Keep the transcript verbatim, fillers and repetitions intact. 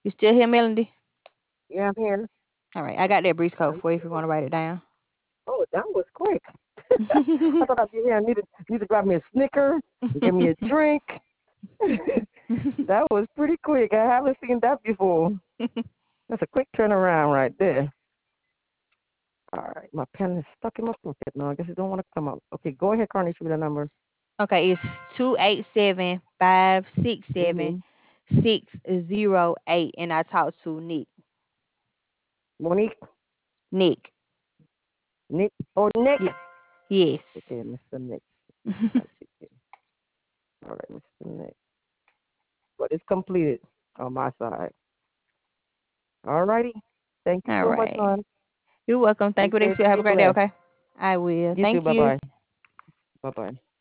You still here, Melody? Yeah, I'm here. All right, I got that breeze code I'm for you if here. you want to write it down. Oh, that was quick. I thought I'd be here. I need to need to grab me a Snicker and give me a drink. That was pretty quick. I haven't seen that before. That's a quick turnaround right there. All right, my pen is stuck in my pocket now. I guess it don't want to come up. Okay, go ahead, Carney. Show me the number. Okay, it's two eight seven five six seven Mm-hmm. six zero eight, and I talked to Nick. Monique, Nick. Nick, or Nick. Yeah. Yes. Okay, mister Nick. I see you. All right, mister Nick. But it's completed on my side. All righty. Thank you All so much, right. hon. You're welcome. Be Thank you. safe, You have stay a great day, blessed. okay? I will. You too. Thank Bye you. bye. Bye bye.